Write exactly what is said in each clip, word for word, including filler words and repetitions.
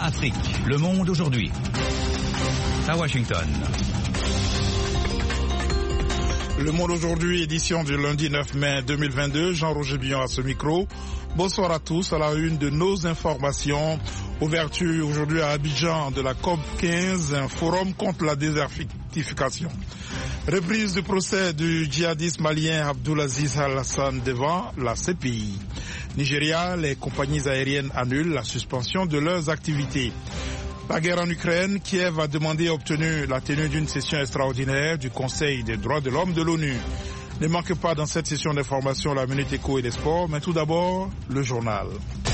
Afrique, le monde aujourd'hui. À Washington. Le Monde aujourd'hui, édition du lundi neuf mai deux mille vingt-deux. Jean-Roger Billon à ce micro. Bonsoir à tous. À la une de nos informations. Ouverture aujourd'hui à Abidjan de la COP quinze, un forum contre la désertification. Reprise du procès du djihadiste malien Abdulaziz Al-Hassan devant la C P I. Nigeria, les compagnies aériennes annulent la suspension de leurs activités. La guerre en Ukraine, Kiev a demandé et obtenu la tenue d'une session extraordinaire du Conseil des droits de l'homme de l'ONU. Ne manque pas dans cette session d'information la Minute Éco et des sports, mais tout d'abord, le journal.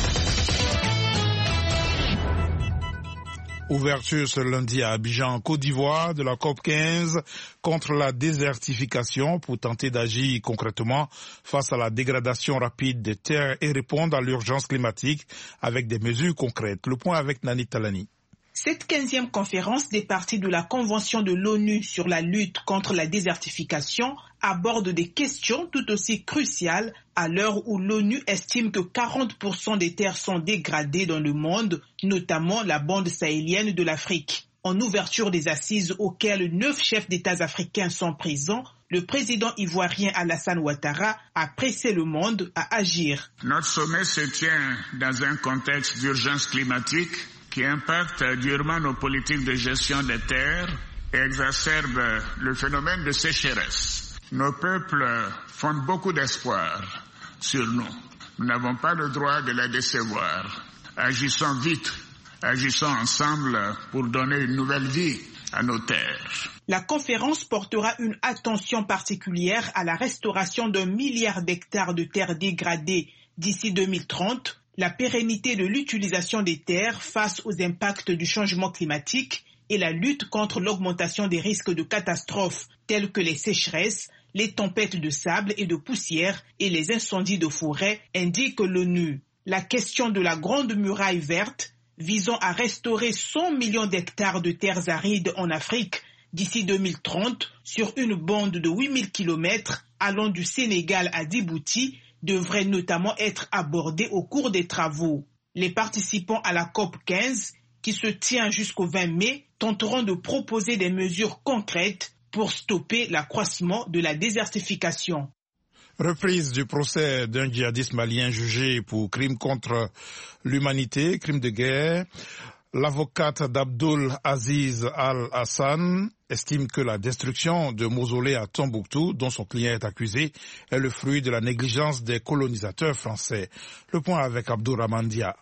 Ouverture ce lundi à Abidjan, Côte d'Ivoire, de la COP quinze contre la désertification pour tenter d'agir concrètement face à la dégradation rapide des terres et répondre à l'urgence climatique avec des mesures concrètes. Le point avec Nani Talani. Cette quinzième conférence des parties de la Convention de l'ONU sur la lutte contre la désertification aborde des questions tout aussi cruciales à l'heure où l'ONU estime que quarante pour cent des terres sont dégradées dans le monde, notamment la bande sahélienne de l'Afrique. En ouverture des assises auxquelles neuf chefs d'États africains sont présents, le président ivoirien Alassane Ouattara a pressé le monde à agir. Notre sommet se tient dans un contexte d'urgence climatique qui impacte durement nos politiques de gestion des terres et exacerbe le phénomène de sécheresse. Nos peuples fondent beaucoup d'espoir sur nous. Nous n'avons pas le droit de les décevoir. Agissons vite, agissons ensemble pour donner une nouvelle vie à nos terres. La conférence portera une attention particulière à la restauration d'un milliard d'hectares de terres dégradées d'ici deux mille trente, la pérennité de l'utilisation des terres face aux impacts du changement climatique et la lutte contre l'augmentation des risques de catastrophes telles que les sécheresses, les tempêtes de sable et de poussière et les incendies de forêt, indique l'ONU. La question de la Grande Muraille verte, visant à restaurer cent millions d'hectares de terres arides en Afrique d'ici deux mille trente sur une bande de huit mille kilomètres allant du Sénégal à Djibouti, devrait notamment être abordée au cours des travaux. Les participants à la COP quinze, qui se tient jusqu'au vingt mai, tenteront de proposer des mesures concrètes pour stopper l'accroissement de la désertification. Reprise du procès d'un djihadiste malien jugé pour crimes contre l'humanité, crimes de guerre. L'avocate d'Abdul Aziz Al-Hassan estime que la destruction de mausolées à Tombouctou, dont son client est accusé, est le fruit de la négligence des colonisateurs français. Le point avec Abdourahmane Dia.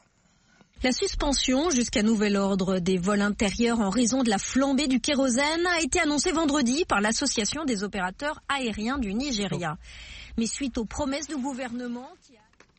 La suspension jusqu'à nouvel ordre des vols intérieurs en raison de la flambée du kérosène a été annoncée vendredi par l'Association des opérateurs aériens du Nigeria. Mais suite aux promesses du gouvernement qui a...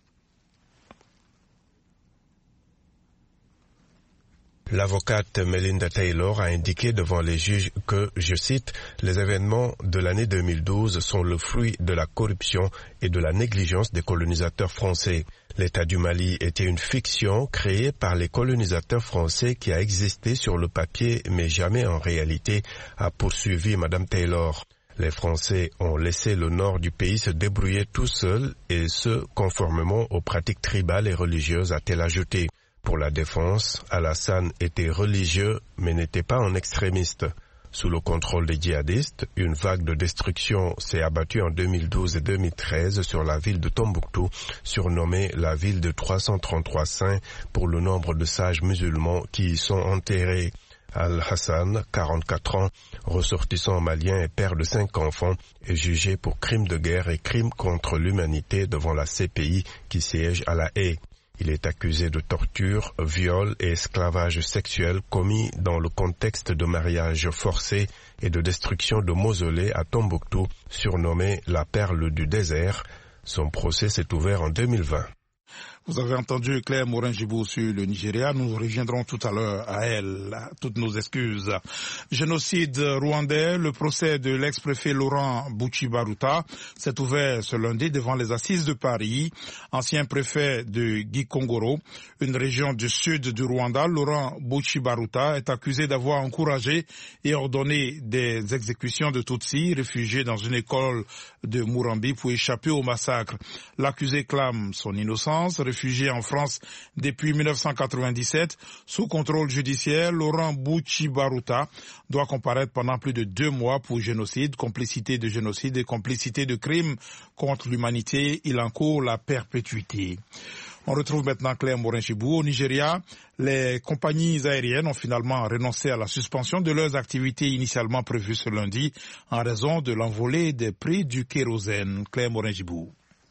L'avocate Melinda Taylor a indiqué devant les juges que, je cite, « les événements de l'année deux mille douze sont le fruit de la corruption et de la négligence des colonisateurs français. L'État du Mali était une fiction créée par les colonisateurs français qui a existé sur le papier mais jamais en réalité », a poursuivi Madame Taylor. Les Français ont laissé le nord du pays se débrouiller tout seul et ce, conformément aux pratiques tribales et religieuses, a-t-elle ajouté. Pour la défense, Al-Hassan était religieux mais n'était pas un extrémiste. Sous le contrôle des djihadistes, une vague de destruction s'est abattue en deux mille douze et deux mille treize sur la ville de Tombouctou, surnommée la ville de trois cent trente-trois saints pour le nombre de sages musulmans qui y sont enterrés. Al-Hassan, quarante-quatre ans, ressortissant malien et père de cinq enfants, est jugé pour crimes de guerre et crimes contre l'humanité devant la C P I qui siège à La Haye. Il est accusé de torture, viol et esclavage sexuel commis dans le contexte de mariage forcé et de destruction de mausolées à Tombouctou, surnommé la perle du désert. Son procès s'est ouvert en deux mille vingt. Vous avez entendu Claire Morin-Gibou sur le Nigeria. Nous reviendrons tout à l'heure à elle. Toutes nos excuses. Génocide rwandais, le procès de l'ex-préfet Laurent Bouchibaruta s'est ouvert ce lundi devant les assises de Paris. Ancien préfet de Gikongoro, une région du sud du Rwanda, Laurent Bouchibaruta est accusé d'avoir encouragé et ordonné des exécutions de Tutsis réfugiés dans une école de Murambi pour échapper au massacre. L'accusé clame son innocence, réfugié en France depuis mille neuf cent quatre-vingt-dix-sept. Sous contrôle judiciaire, Laurent Bouchibaruta doit comparaître pendant plus de deux mois pour génocide, complicité de génocide et complicité de crimes contre l'humanité. Il encourt la perpétuité. On retrouve maintenant Claire Morin-Chibou. Au Nigeria, les compagnies aériennes ont finalement renoncé à la suspension de leurs activités initialement prévues ce lundi en raison de l'envolée des prix du kérosène. Claire Morin-Chibou.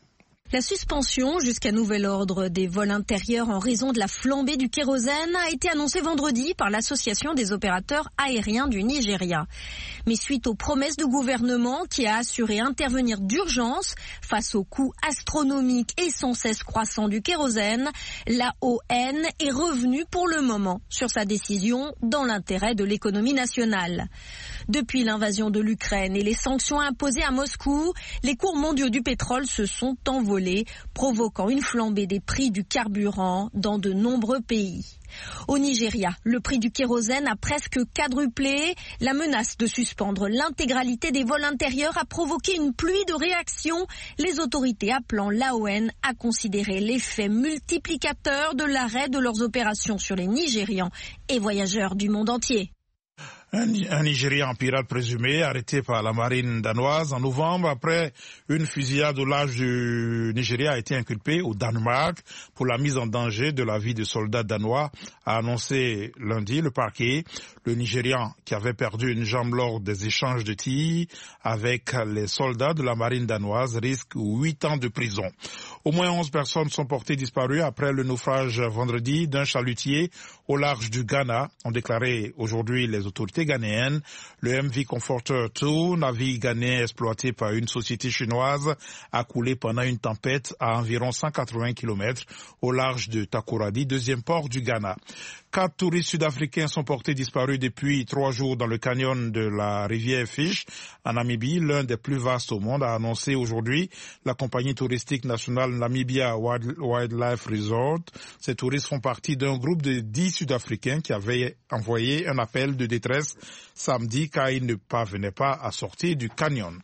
La suspension jusqu'à nouvel ordre des vols intérieurs en raison de la flambée du kérosène a été annoncée vendredi par l'Association des opérateurs aériens du Nigeria. Mais suite aux promesses du gouvernement qui a assuré intervenir d'urgence face aux coûts astronomiques et sans cesse croissants du kérosène, l'A O N est revenue pour le moment sur sa décision dans l'intérêt de l'économie nationale. Depuis l'invasion de l'Ukraine et les sanctions imposées à Moscou, les cours mondiaux du pétrole se sont envolés, provoquant une flambée des prix du carburant dans de nombreux pays. Au Nigeria, le prix du kérosène a presque quadruplé. La menace de suspendre l'intégralité des vols intérieurs a provoqué une pluie de réactions, les autorités appelant l'A O N à considérer l'effet multiplicateur de l'arrêt de leurs opérations sur les Nigérians et voyageurs du monde entier. Un, un Nigérian pirate présumé arrêté par la marine danoise en novembre après une fusillade au large du Nigeria a été inculpé au Danemark pour la mise en danger de la vie de soldats danois, a annoncé lundi le parquet. Le Nigérian, qui avait perdu une jambe lors des échanges de tirs avec les soldats de la marine danoise, risque huit ans de prison. Au moins onze personnes sont portées disparues après le naufrage vendredi d'un chalutier au large du Ghana, ont déclaré aujourd'hui les autorités ghanéennes. Le M V Comforter deux, navire ghanéen exploité par une société chinoise, a coulé pendant une tempête à environ cent quatre-vingts kilomètres au large de Takoradi, deuxième port du Ghana. Quatre touristes sud-africains sont portés disparus depuis trois jours dans le canyon de la rivière Fish, en Namibie, l'un des plus vastes au monde, a annoncé aujourd'hui la compagnie touristique nationale Namibia Wildlife Resort. Ces touristes font partie d'un groupe de dix Sud-Africains qui avaient envoyé un appel de détresse samedi car ils ne parvenaient pas à sortir du canyon.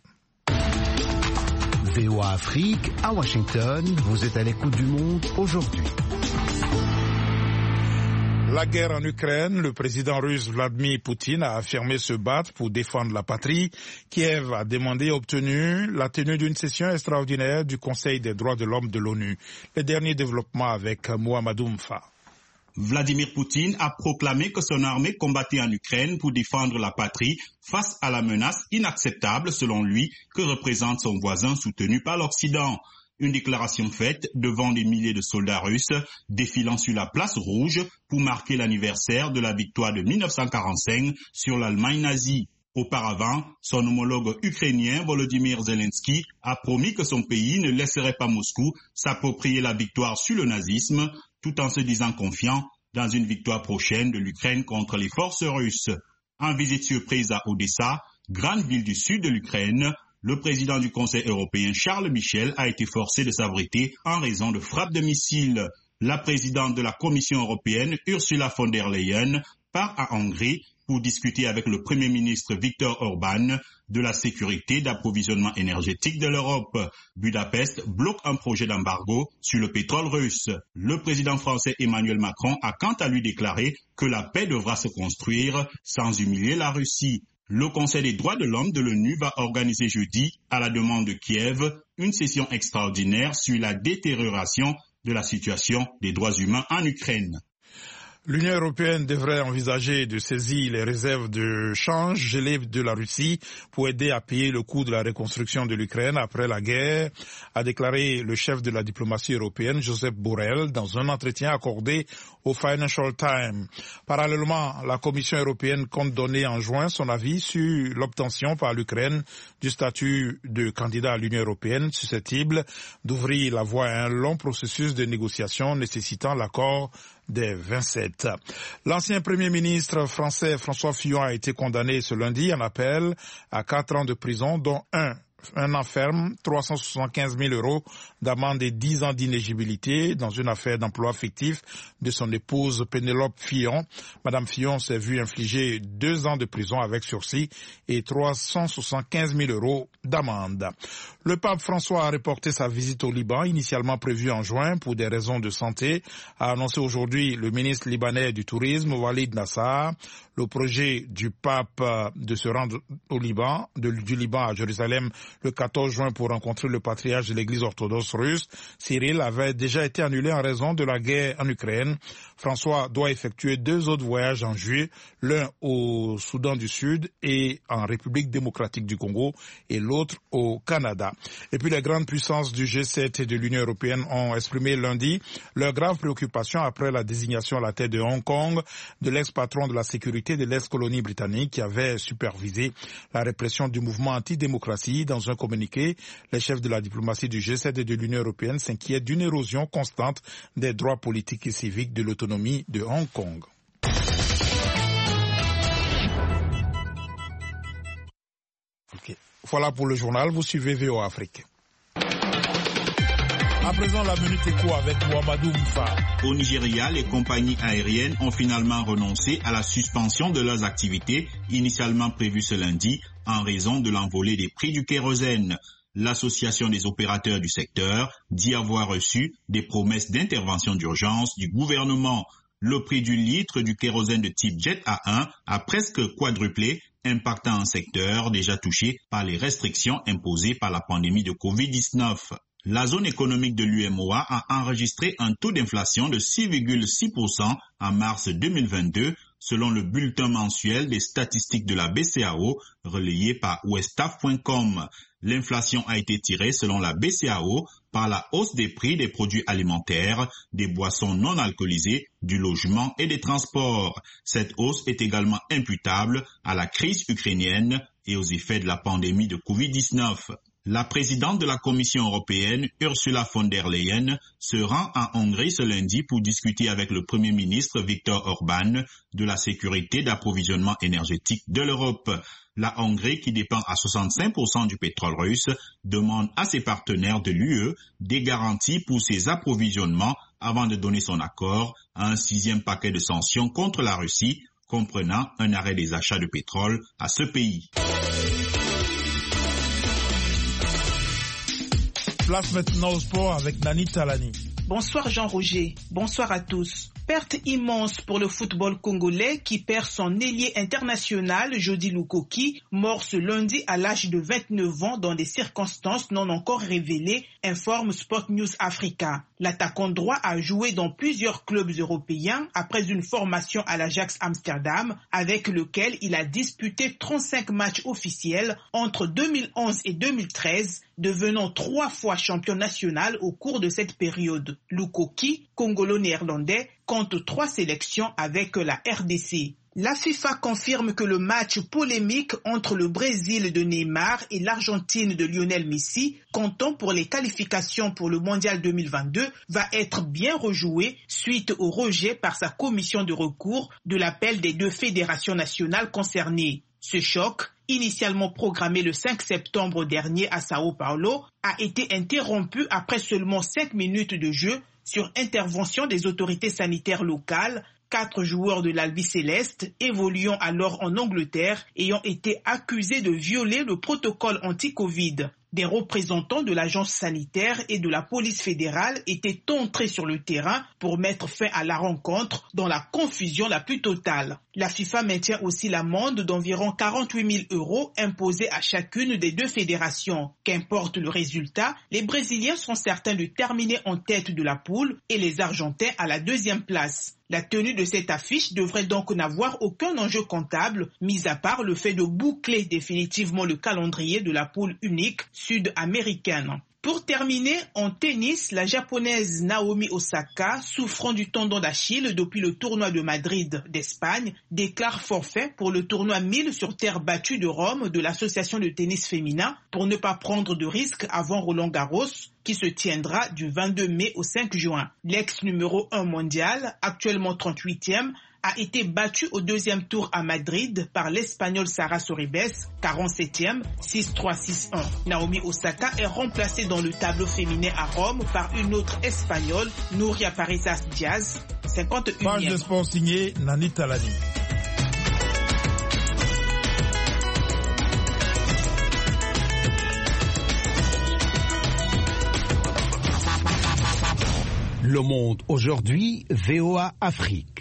V O A Afrique, à Washington, vous êtes à l'écoute du monde aujourd'hui. La guerre en Ukraine, le président russe Vladimir Poutine a affirmé se battre pour défendre la patrie. Kiev a demandé et obtenu la tenue d'une session extraordinaire du Conseil des droits de l'homme de l'ONU. Les derniers développements avec Mohamedou Mfa. Vladimir Poutine a proclamé que son armée combattait en Ukraine pour défendre la patrie face à la menace inacceptable, selon lui, que représente son voisin soutenu par l'Occident. Une déclaration faite devant des milliers de soldats russes défilant sur la place rouge pour marquer l'anniversaire de la victoire de mille neuf cent quarante-cinq sur l'Allemagne nazie. Auparavant, son homologue ukrainien Volodymyr Zelensky a promis que son pays ne laisserait pas Moscou s'approprier la victoire sur le nazisme, tout en se disant confiant dans une victoire prochaine de l'Ukraine contre les forces russes. En visite surprise à Odessa, grande ville du sud de l'Ukraine, le président du Conseil européen Charles Michel a été forcé de s'abriter en raison de frappes de missiles. La présidente de la Commission européenne, Ursula von der Leyen, part à Hongrie pour discuter avec le Premier ministre Viktor Orban de la sécurité d'approvisionnement énergétique de l'Europe. Budapest bloque un projet d'embargo sur le pétrole russe. Le président français Emmanuel Macron a quant à lui déclaré que la paix devra se construire sans humilier la Russie. Le Conseil des droits de l'homme de l'ONU va organiser jeudi, à la demande de Kiev, une session extraordinaire sur la détérioration de la situation des droits humains en Ukraine. L'Union européenne devrait envisager de saisir les réserves de change gelées de la Russie pour aider à payer le coût de la reconstruction de l'Ukraine après la guerre, a déclaré le chef de la diplomatie européenne, Joseph Borrell, dans un entretien accordé au Financial Times. Parallèlement, la Commission européenne compte donner en juin son avis sur l'obtention par l'Ukraine du statut de candidat à l'Union européenne, susceptible d'ouvrir la voie à un long processus de négociation nécessitant l'accord des vingt-sept. L'ancien Premier ministre français François Fillon a été condamné ce lundi en appel à quatre ans de prison, dont un un an ferme, trois cent soixante-quinze mille euros d'amende et dix ans d'inéligibilité dans une affaire d'emploi fictif de son épouse Pénélope Fillon. Madame Fillon s'est vue infliger deux ans de prison avec sursis et trois cent soixante-quinze mille euros d'amende. Le pape François a reporté sa visite au Liban, initialement prévue en juin pour des raisons de santé, a annoncé aujourd'hui le ministre libanais du Tourisme, Walid Nassar. Le projet du pape de se rendre au Liban, de, du Liban à Jérusalem le quatorze juin pour rencontrer le patriarche de l'église orthodoxe russe, Cyril, avait déjà été annulé en raison de la guerre en Ukraine. François doit effectuer deux autres voyages en juillet, l'un au Soudan du Sud et en République démocratique du Congo et l'autre au Canada. Et puis les grandes puissances du G sept et de l'Union européenne ont exprimé lundi leur grave préoccupation après la désignation à la tête de Hong Kong de l'ex-patron de la sécurité de l'ex-colonie britannique qui avait supervisé la répression du mouvement anti-démocratie. Dans un communiqué, les chefs de la diplomatie du G sept et de l'Union européenne s'inquiètent d'une érosion constante des droits politiques et civiques de l'autonomie de Hong Kong. Okay. Voilà pour le journal, vous suivez V O Afrique. À présent, la minute éco avec Ouamadou Moufa. Au Nigeria, les compagnies aériennes ont finalement renoncé à la suspension de leurs activités initialement prévues ce lundi en raison de l'envolée des prix du kérosène. L'association des opérateurs du secteur dit avoir reçu des promesses d'intervention d'urgence du gouvernement. Le prix du litre du kérosène de type Jet A un a presque quadruplé, impactant un secteur déjà touché par les restrictions imposées par la pandémie de covid dix-neuf. La zone économique de l'U M O A a enregistré un taux d'inflation de six virgule six pour cent en mars deux mille vingt-deux, selon le bulletin mensuel des statistiques de la B C A O relayé par Westaf point com. L'inflation a été tirée, selon la B C A O, par la hausse des prix des produits alimentaires, des boissons non alcoolisées, du logement et des transports. Cette hausse est également imputable à la crise ukrainienne et aux effets de la pandémie de covid dix-neuf. La présidente de la Commission européenne, Ursula von der Leyen, se rend en Hongrie ce lundi pour discuter avec le Premier ministre Viktor Orban de la sécurité d'approvisionnement énergétique de l'Europe. La Hongrie, qui dépend à soixante-cinq pour cent du pétrole russe, demande à ses partenaires de l'U E des garanties pour ses approvisionnements avant de donner son accord à un sixième paquet de sanctions contre la Russie, comprenant un arrêt des achats de pétrole à ce pays. Place maintenant au sport avec Nani Talani. Bonsoir Jean-Roger, bonsoir à tous. Perte immense pour le football congolais qui perd son ailier international Jody Lukoki, mort ce lundi à l'âge de vingt-neuf ans dans des circonstances non encore révélées, informe Sport News Africa. L'attaquant droit a joué dans plusieurs clubs européens après une formation à l'Ajax Amsterdam avec lequel il a disputé trente-cinq matchs officiels entre deux mille onze et deux mille treize, devenant trois fois champion national au cours de cette période. Lukoki, congolo-néerlandais, compte trois sélections avec la R D C. La FIFA confirme que le match polémique entre le Brésil de Neymar et l'Argentine de Lionel Messi, comptant pour les qualifications pour le Mondial deux mille vingt-deux, va être bien rejoué suite au rejet par sa commission de recours de l'appel des deux fédérations nationales concernées. Ce choc, initialement programmé le cinq septembre dernier à Sao Paulo, a été interrompu après seulement cinq minutes de jeu sur intervention des autorités sanitaires locales, quatre joueurs de l'Albi Céleste, évoluant alors en Angleterre, ayant été accusés de violer le protocole anti-Covid. Des représentants de l'agence sanitaire et de la police fédérale étaient entrés sur le terrain pour mettre fin à la rencontre dans la confusion la plus totale. La FIFA maintient aussi l'amende d'environ quarante-huit mille euros imposée à chacune des deux fédérations. Qu'importe le résultat, les Brésiliens sont certains de terminer en tête de la poule et les Argentins à la deuxième place. La tenue de cette affiche devrait donc n'avoir aucun enjeu comptable, mis à part le fait de boucler définitivement le calendrier de la poule unique sud-américaine. Pour terminer, en tennis, la japonaise Naomi Osaka, souffrant du tendon d'Achille depuis le tournoi de Madrid d'Espagne, déclare forfait pour le tournoi mille sur terre battue de Rome de l'association de tennis féminin pour ne pas prendre de risques avant Roland-Garros, qui se tiendra du vingt-deux mai au cinq juin. L'ex numéro un mondial, actuellement trente-huitième, a été battu au deuxième tour à Madrid par l'Espagnole Sara Sorribes, quarante-septième, six trois six un. Naomi Osaka est remplacée dans le tableau féminin à Rome par une autre Espagnole, Nuria Parisas Diaz, cinquante-unième. Page de sport signée Nani Talani. Le Monde aujourd'hui, V O A Afrique.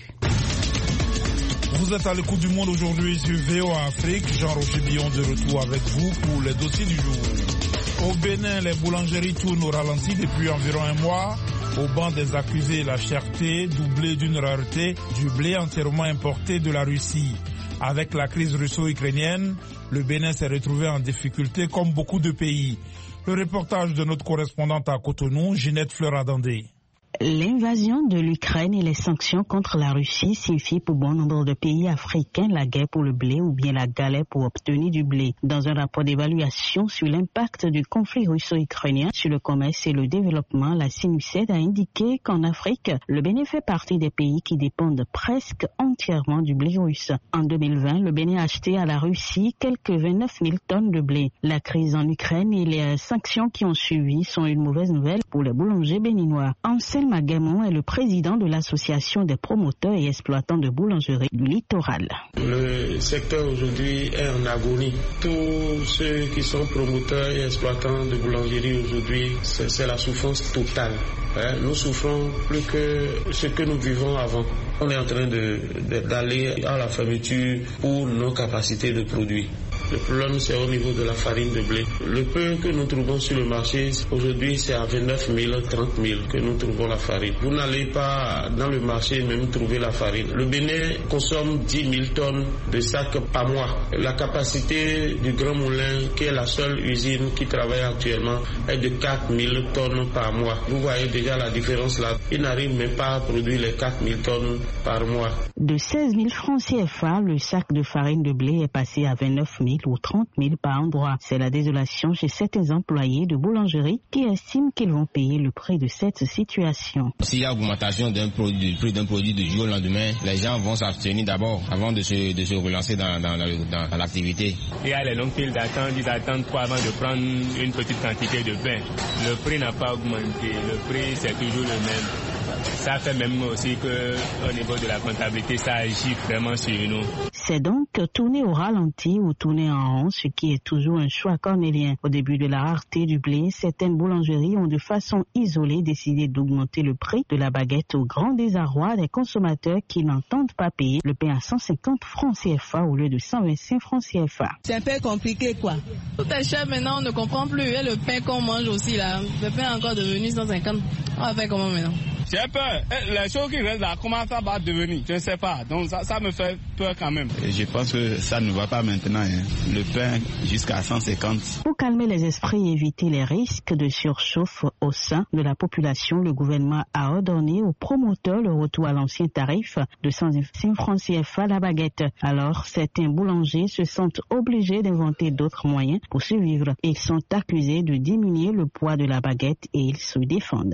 Vous êtes à l'écoute du Monde aujourd'hui sur V O A Afrique. Jean-Roger Billon de retour avec vous pour les dossiers du jour. Au Bénin, les boulangeries tournent au ralenti depuis environ un mois. Au banc des accusés, la cherté, doublée d'une rareté, du blé entièrement importé de la Russie. Avec la crise russo-ukrainienne, le Bénin s'est retrouvé en difficulté comme beaucoup de pays. Le reportage de notre correspondante à Cotonou, Ginette Fleur-Adandé. L'invasion de l'Ukraine et les sanctions contre la Russie signifient pour bon nombre de pays africains la guerre pour le blé ou bien la galère pour obtenir du blé. Dans un rapport d'évaluation sur l'impact du conflit russo-ukrainien sur le commerce et le développement, la Sinuced a indiqué qu'en Afrique, le Bénin fait partie des pays qui dépendent presque entièrement du blé russe. En deux mille vingt, le Bénin a acheté à la Russie quelques vingt-neuf mille tonnes de blé. La crise en Ukraine et les sanctions qui ont suivi sont une mauvaise nouvelle pour les boulangers béninois. Anselme Magamon est le président de l'association des promoteurs et exploitants de boulangeries du littoral. Le secteur aujourd'hui est en agonie. Tous ceux qui sont promoteurs et exploitants de boulangeries aujourd'hui, c'est, c'est la souffrance totale. Hein? Nous souffrons plus que ce que nous vivons avant. On est en train de, de, d'aller à la fermeture pour nos capacités de produits. Le problème, c'est au niveau de la farine de blé. Le peu que nous trouvons sur le marché, aujourd'hui, c'est à vingt-neuf mille, trente mille que nous trouvons la farine. Vous n'allez pas dans le marché même trouver la farine. Le Bénin consomme dix mille tonnes de sacs par mois. La capacité du Grand Moulin, qui est la seule usine qui travaille actuellement, est de quatre mille tonnes par mois. Vous voyez déjà la différence là. Ils n'arrivent même pas à produire les quatre mille tonnes par mois. De seize mille francs C F A, le sac de farine de blé est passé à vingt-neuf mille ou trente mille par endroit. C'est la désolation chez certains employés de boulangerie qui estiment qu'ils vont payer le prix de cette situation. S'il y a augmentation d'un produit, du prix d'un produit du jour au lendemain, les gens vont s'abstenir d'abord avant de se, de se relancer dans, dans, dans, dans l'activité. Il y a les longues files d'attente, ils attendent quoi avant de prendre une petite quantité de pain. Le prix n'a pas augmenté, le prix c'est toujours le même. Ça fait même aussi qu'au niveau de la comptabilité, ça agit vraiment sur nous. C'est donc tourner au ralenti ou tourner en rond, ce qui est toujours un choix cornélien. Au début de la rareté du blé, certaines boulangeries ont de façon isolée décidé d'augmenter le prix de la baguette au grand désarroi des consommateurs qui n'entendent pas payer le pain à cent cinquante francs C F A au lieu de cent vingt-cinq francs C F A. C'est un peu compliqué quoi. Tout est cher maintenant, on ne comprend plus. Et le pain qu'on mange aussi là, le pain est encore devenu cent cinquante. On va faire comment maintenant? J'ai peur. Les choses qui restent là, comment ça va devenir? Je ne sais pas. Donc ça, ça me fait peur quand même. Je pense que ça ne va pas maintenant. Hein. Le pain jusqu'à cent cinquante. Pour calmer les esprits et éviter les risques de surchauffe au sein de la population, le gouvernement a ordonné aux promoteurs le retour à l'ancien tarif de cent cinq francs C F A la baguette. Alors, certains boulangers se sentent obligés d'inventer d'autres moyens pour survivre. Ils sont accusés de diminuer le poids de la baguette et ils se défendent.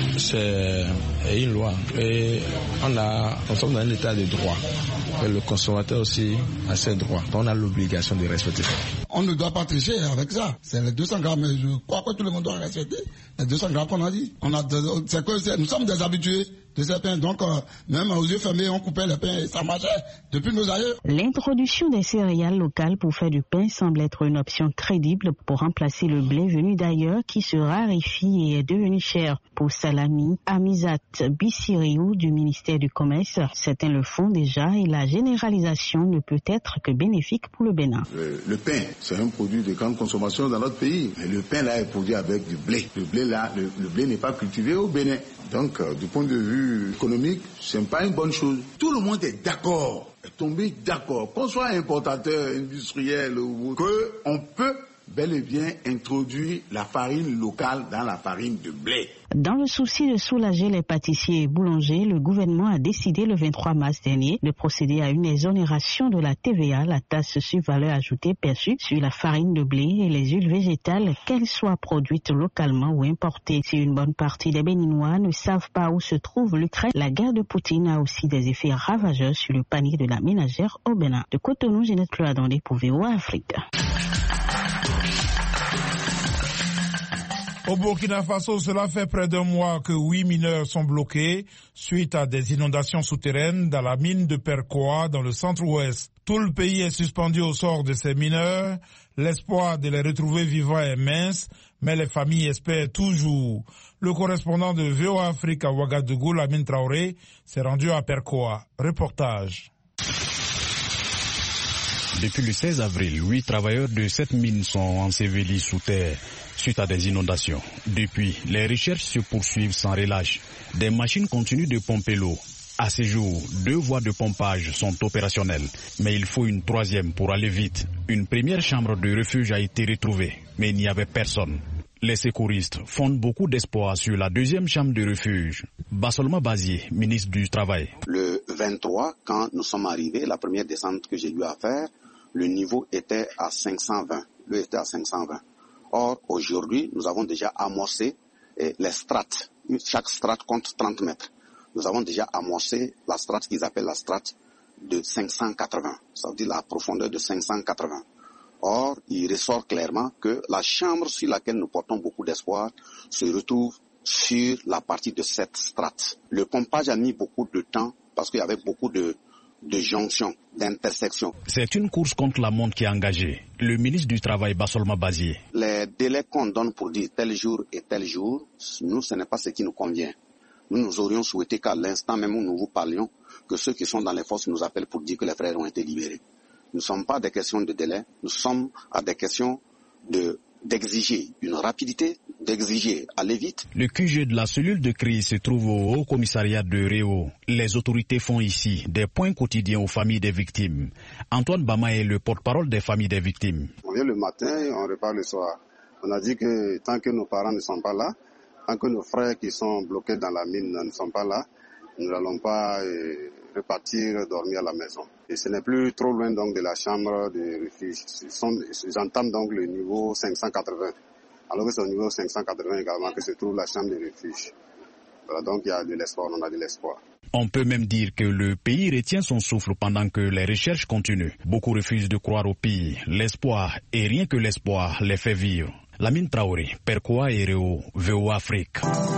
C'est une loi et on a, nous sommes dans un état de droit et le consommateur aussi a ses droits. On a l'obligation de respecter ça. On ne doit pas tricher avec ça. C'est les deux cents grammes, mais je crois que tout le monde doit respecter les deux cents grammes qu'on a dit. On a, c'est que c'est, nous sommes des habitués de ces pains, donc euh, même aux yeux fermés, on coupait les pains et ça marchait depuis nos aïeux. L'introduction des céréales locales pour faire du pain semble être une option crédible pour remplacer le blé venu d'ailleurs qui se raréfie et est devenu cher. Pour Salami Amizat Bissiriou du ministère du Commerce, certains le font déjà et la généralisation ne peut être que bénéfique pour le Bénin. Le, le pain, c'est un produit de grande consommation dans notre pays, mais le pain là est produit avec du blé. Le blé là, le, le blé n'est pas cultivé au Bénin. Donc, euh, du point de vue économique, c'est pas une bonne chose. Tout le monde est d'accord, est tombé d'accord, qu'on soit importateur, industriel ou que on peut bel et bien introduire la farine locale dans la farine de blé. Dans le souci de soulager les pâtissiers et boulangers, le gouvernement a décidé le vingt-trois mars dernier de procéder à une exonération de la T V A, la taxe sur valeur ajoutée perçue sur la farine de blé et les huiles végétales, qu'elles soient produites localement ou importées. Si une bonne partie des Béninois ne savent pas où se trouve l'Ukraine, la guerre de Poutine a aussi des effets ravageurs sur le panier de la ménagère au Bénin. De Cotonou, Ginette Fleur-Adandé pour V O A Afrique. Au Burkina Faso, cela fait près d'un mois que huit mineurs sont bloqués suite à des inondations souterraines dans la mine de Perkoa dans le centre-ouest. Tout le pays est suspendu au sort de ces mineurs. L'espoir de les retrouver vivants est mince, mais les familles espèrent toujours. Le correspondant de V O A Afrique à Ouagadougou, Lamine Traoré, s'est rendu à Perkoa. Reportage. Depuis le seize avril, huit travailleurs de cette mine sont ensevelis sous terre suite à des inondations. Depuis, les recherches se poursuivent sans relâche. Des machines continuent de pomper l'eau. À ce jour, deux voies de pompage sont opérationnelles, mais il faut une troisième pour aller vite. Une première chambre de refuge a été retrouvée, mais il n'y avait personne. Les secouristes fondent beaucoup d'espoir sur la deuxième chambre de refuge. Bassolma Bazié, ministre du Travail. Le vingt-trois, quand nous sommes arrivés, la première descente que j'ai eu à faire, le niveau était à cinq cent vingt. L'eau était à cinq cent vingt. Or, aujourd'hui, nous avons déjà amorcé eh, les strates. Chaque strate compte trente mètres. Nous avons déjà amorcé la strate qu'ils appellent la strate de cinq cent quatre-vingts. Ça veut dire la profondeur de cinq cent quatre-vingts. Or, il ressort clairement que la chambre sur laquelle nous portons beaucoup d'espoir se retrouve sur la partie de cette strate. Le pompage a mis beaucoup de temps parce qu'il y avait beaucoup de de jonction, d'intersection. C'est une course contre la montre qui est engagée. Le ministre du Travail, Bassolma Bazié. Les délais qu'on donne pour dire tel jour et tel jour, nous, ce n'est pas ce qui nous convient. Nous, nous aurions souhaité qu'à l'instant même où nous vous parlions, que ceux qui sont dans les forces nous appellent pour dire que les frères ont été libérés. Nous ne sommes pas à des questions de délai, nous sommes à des questions de d'exiger une rapidité, d'exiger aller vite. Le Q G de la cellule de crise se trouve au Haut Commissariat de Réau. Les autorités font ici des points quotidiens aux familles des victimes. Antoine Bama est le porte-parole des familles des victimes. On vient le matin et on repart le soir. On a dit que tant que nos parents ne sont pas là, tant que nos frères qui sont bloqués dans la mine ne sont pas là, nous n'allons pas euh, repartir dormir à la maison. Et ce n'est plus trop loin donc de la chambre de refuge. J'entame donc le niveau cinq cent quatre-vingts. Alors que c'est au niveau cinq cent quatre-vingts également que se trouve la chambre de refuge. Voilà, donc il y a de l'espoir, on a de l'espoir. On peut même dire que le pays retient son souffle pendant que les recherches continuent. Beaucoup refusent de croire au pays. L'espoir, et rien que l'espoir, les fait vivre. Lamine Traoré, Perkoa et Réau, V O A Afrique.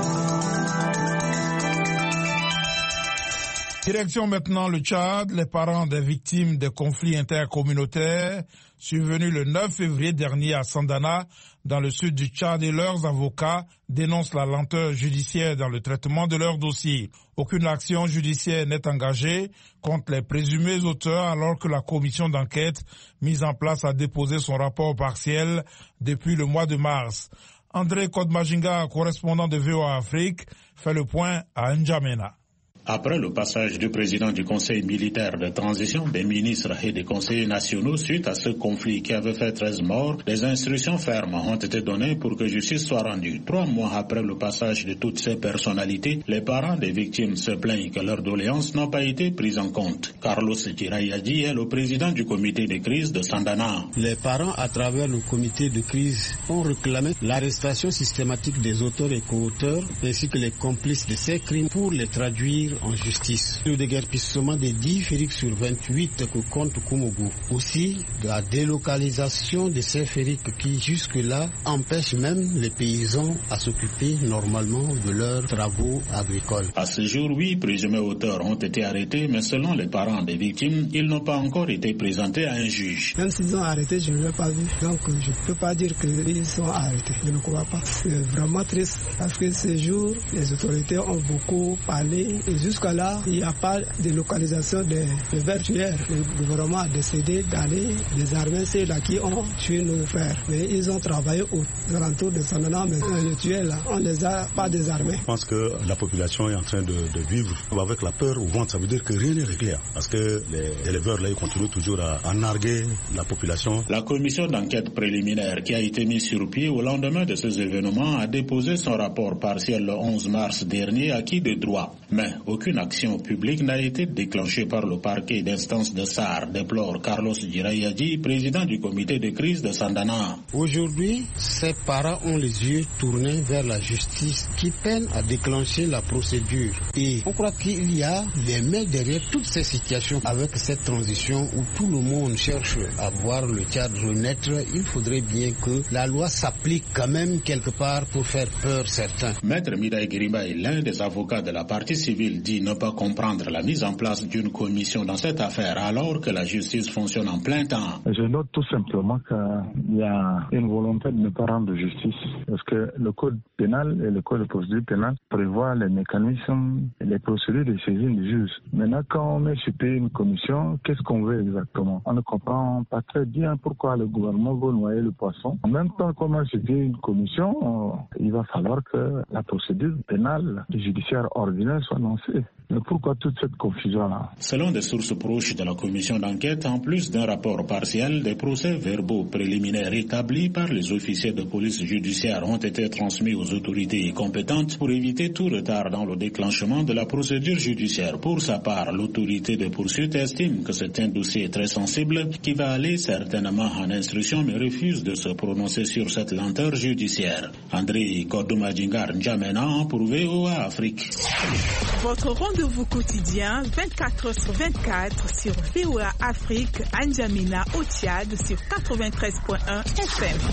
Direction maintenant le Tchad. Les parents des victimes des conflits intercommunautaires survenus le neuf février dernier à Sandana, dans le sud du Tchad, et leurs avocats dénoncent la lenteur judiciaire dans le traitement de leurs dossiers. Aucune action judiciaire n'est engagée contre les présumés auteurs alors que la commission d'enquête mise en place a déposé son rapport partiel depuis le mois de mars. André Kodmajinga, correspondant de V O A Afrique, fait le point à N'Djamena. Après le passage du président du Conseil militaire de transition, des ministres et des conseillers nationaux suite à ce conflit qui avait fait treize morts, des instructions fermes ont été données pour que justice soit rendue. Trois mois après le passage de toutes ces personnalités, les parents des victimes se plaignent que leurs doléances n'ont pas été prises en compte. Carlos Tirayadi est le président du comité de crise de Sandana. Les parents, à travers le comité de crise, ont réclamé l'arrestation systématique des auteurs et co-auteurs ainsi que les complices de ces crimes pour les traduire en justice. Le déguerpissement des dix ferriques sur vingt-huit que compte Koumougou. Aussi, de la délocalisation de ces ferriques qui, jusque-là, empêchent même les paysans à s'occuper normalement de leurs travaux agricoles. À ce jour, huit présumés auteurs ont été arrêtés, mais selon les parents des victimes, ils n'ont pas encore été présentés à un juge. Même s'ils ont arrêté, je ne l'ai pas vu. Donc, je ne peux pas dire qu'ils sont arrêtés. Je ne crois pas. C'est vraiment triste parce que ces jours, les autorités ont beaucoup parlé. Et jusqu'à là, il n'y a pas de localisation de, de vertuaires. Le gouvernement a décidé d'aller désarmer ceux-là qui ont tué nos frères. Mais ils ont travaillé aux alentours de Sandana, mais les tués là, on ne les a pas désarmés. Je pense que la population est en train de, de vivre avec la peur au ventre. Ça veut dire que rien n'est réglé. Parce que les éleveurs là, ils continuent toujours à, à narguer la population. La commission d'enquête préliminaire qui a été mise sur pied au lendemain de ces événements a déposé son rapport partiel le onze mars dernier acquis de droit. Mais aucune action publique n'a été déclenchée par le parquet d'instance de Sarr, déplore Carlos Jirayadji, président du comité de crise de Sandana. Aujourd'hui, ces parents ont les yeux tournés vers la justice qui peine à déclencher la procédure. Et on croit qu'il y a des mains derrière toutes ces situations. Avec cette transition où tout le monde cherche à voir le cadre renaître, il faudrait bien que la loi s'applique quand même quelque part pour faire peur certains. Maître Midaï Girimba est l'un des avocats de la partie civile, dit ne pas comprendre la mise en place d'une commission dans cette affaire alors que la justice fonctionne en plein temps. Je note tout simplement qu'il y a une volonté de ne pas rendre justice parce que le code pénal et le code de procédure pénale prévoient les mécanismes et les procédures de saisine du juge. Maintenant, quand on met sur pied une commission, qu'est-ce qu'on veut exactement? On ne comprend pas très bien pourquoi le gouvernement veut noyer le poisson. En même temps qu'on met sur pied une commission, il va falloir que la procédure pénale et judiciaire ordinaire soit lancée. Mais pourquoi toute cette confusion-là? Selon des sources proches de la commission d'enquête, en plus d'un rapport partiel, des procès-verbaux préliminaires établis par les officiers de police judiciaire ont été transmis aux autorités compétentes pour éviter tout retard dans le déclenchement de la procédure judiciaire. Pour sa part, l'autorité de poursuite estime que c'est un dossier très sensible qui va aller certainement en instruction mais refuse de se prononcer sur cette lenteur judiciaire. André Kordouma-Djingar N'Djamena pour V O A Afrique. Votre rendez-vous quotidien vingt-quatre heures sur vingt-quatre sur V O A Afrique, à N'Djamena au Tchad sur quatre-vingt-treize point un F M.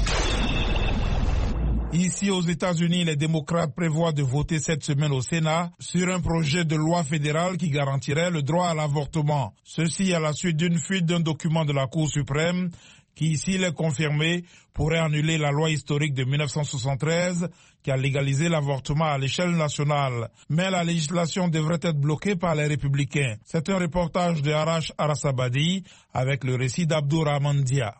Ici aux États-Unis, les démocrates prévoient de voter cette semaine au Sénat sur un projet de loi fédérale qui garantirait le droit à l'avortement. Ceci à la suite d'une fuite d'un document de la Cour suprême qui, s'il est confirmé, pourrait annuler la loi historique de mille neuf cent soixante-treize qui a légalisé l'avortement à l'échelle nationale. Mais la législation devrait être bloquée par les républicains. C'est un reportage de Arash Arasabadi avec le récit d'Abdourahman Dia.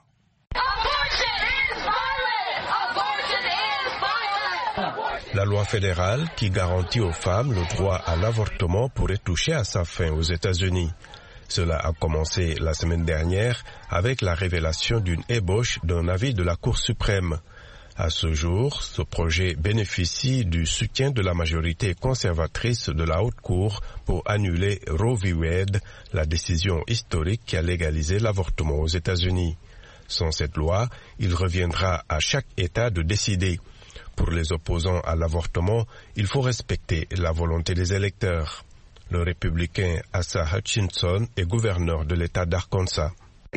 La loi fédérale qui garantit aux femmes le droit à l'avortement pourrait toucher à sa fin aux États-Unis. Cela a commencé la semaine dernière avec la révélation d'une ébauche d'un avis de la Cour suprême. À ce jour, ce projet bénéficie du soutien de la majorité conservatrice de la Haute Cour pour annuler Roe v. Wade, la décision historique qui a légalisé l'avortement aux États-Unis. Sans cette loi, il reviendra à chaque État de décider. Pour les opposants à l'avortement, il faut respecter la volonté des électeurs. Le républicain Asa Hutchinson est gouverneur de l'État d'Arkansas.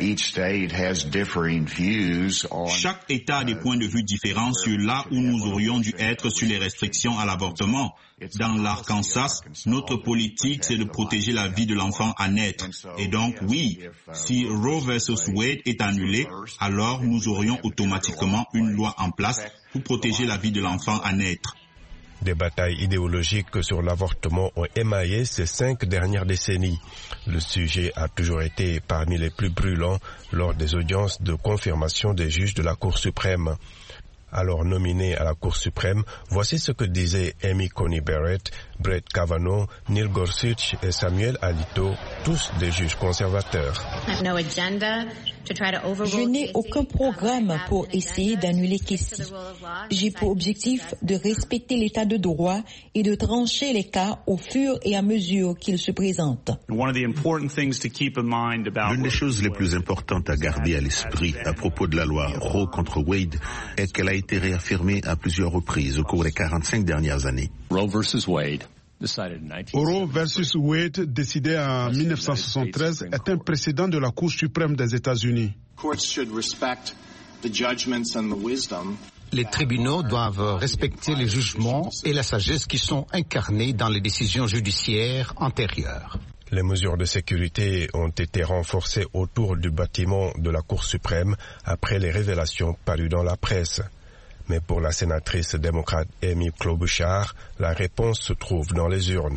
Chaque État a des points de vue différents sur là où nous aurions dû être sur les restrictions à l'avortement. Dans l'Arkansas, notre politique, c'est de protéger la vie de l'enfant à naître. Et donc, oui, si Roe versus Wade est annulé, alors nous aurions automatiquement une loi en place pour protéger la vie de l'enfant à naître. Des batailles idéologiques sur l'avortement ont émaillé ces cinq dernières décennies. Le sujet a toujours été parmi les plus brûlants lors des audiences de confirmation des juges de la Cour suprême. Alors nominés à la Cour suprême, voici ce que disaient Amy Coney Barrett, Brett Kavanaugh, Neil Gorsuch et Samuel Alito, tous des juges conservateurs. Je n'ai aucun programme pour essayer d'annuler Casey. J'ai pour objectif de respecter l'état de droit et de trancher les cas au fur et à mesure qu'ils se présentent. L'une des choses les plus importantes à garder à l'esprit à propos de la loi Roe contre Wade est qu'elle a été réaffirmée à plusieurs reprises au cours des quarante-cinq dernières années. Roe versus Wade. Roe versus Wade, décidé en mille neuf cent soixante-treize, est un précédent de la Cour suprême des États-Unis. Les tribunaux doivent respecter les jugements et la sagesse qui sont incarnés dans les décisions judiciaires antérieures. Les mesures de sécurité ont été renforcées autour du bâtiment de la Cour suprême après les révélations parues dans la presse. Mais pour la sénatrice démocrate Amy Klobuchar, la réponse se trouve dans les urnes.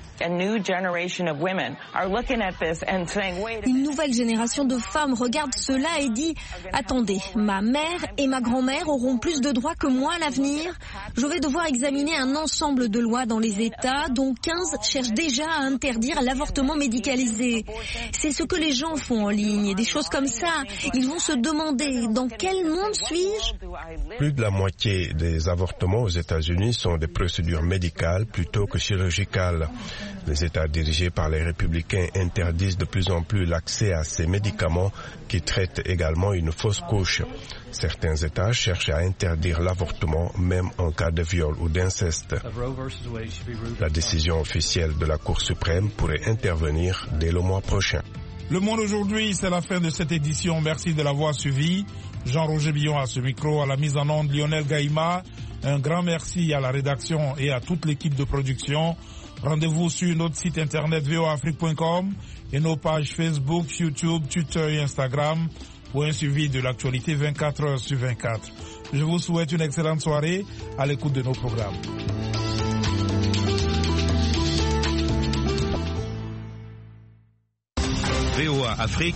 Une nouvelle génération de femmes regarde cela et dit « Attendez, ma mère et ma grand-mère auront plus de droits que moi à l'avenir. Je vais devoir examiner un ensemble de lois dans les États, dont quinze cherchent déjà à interdire l'avortement médicalisé. C'est ce que les gens font en ligne, des choses comme ça. Ils vont se demander « Dans quel monde suis-je » Plus de la moitié des avortements aux États-Unis sont des procédures médicales plutôt que chirurgicales. Les États dirigés par les républicains interdisent de plus en plus l'accès à ces médicaments qui traitent également une fausse couche. Certains États cherchent à interdire l'avortement même en cas de viol ou d'inceste. La décision officielle de la Cour suprême pourrait intervenir dès le mois prochain. Le Monde aujourd'hui, c'est la fin de cette édition. Merci de l'avoir suivi. Jean-Roger Billon à ce micro, à la mise en onde Lionel Gaïma. Un grand merci à la rédaction et à toute l'équipe de production. Rendez-vous sur notre site internet v o afrique point com et nos pages Facebook, YouTube, Twitter et Instagram pour un suivi de l'actualité vingt-quatre heures sur vingt-quatre. Je vous souhaite une excellente soirée à l'écoute de nos programmes. V O A Afrique